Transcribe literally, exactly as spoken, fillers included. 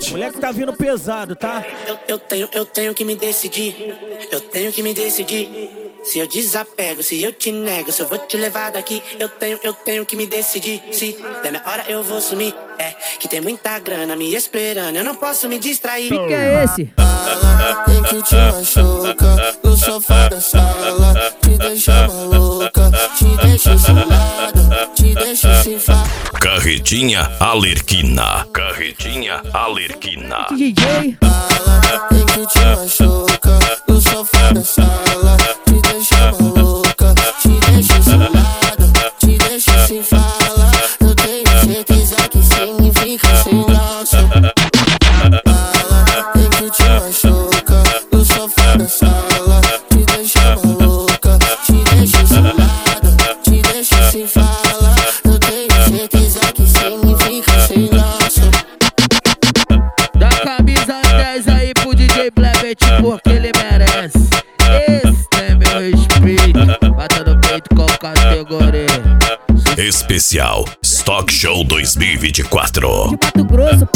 Moleque tá vindo pesado, tá? Eu, eu tenho, eu tenho que me decidir. Eu tenho que me decidir. Se eu desapego, se eu te nego, se eu vou te levar daqui. Eu tenho, eu tenho que me decidir. Se der minha hora eu vou sumir. É, que tem muita grana me esperando, eu não posso me distrair. Que que é esse? Fala, tem que te machuca no sofá da sala, te deixa maluca, te deixa sem lado, te deixa sem falar. Carretinha Alerquina. Carretinha Alerquina. D J. Fala, tem que te machuca no sofá da sala, te deixa maluca, te deixa sem lado, te deixa sem fala. Eu tenho certeza que sem mim fica sem graça. Fala, tem que te machuca no sofá da sala, te deixa maluca, te deixa sem lado, te deixa sem fala. Eu tenho certeza que sem mim fica sem graça. Dá camisa dez aí pro D J Blebet porque ele merece. Esse é meu respeito. Bata no peito com categoria. Especial Stock Show dois mil e vinte e quatro. De Mato Grosso.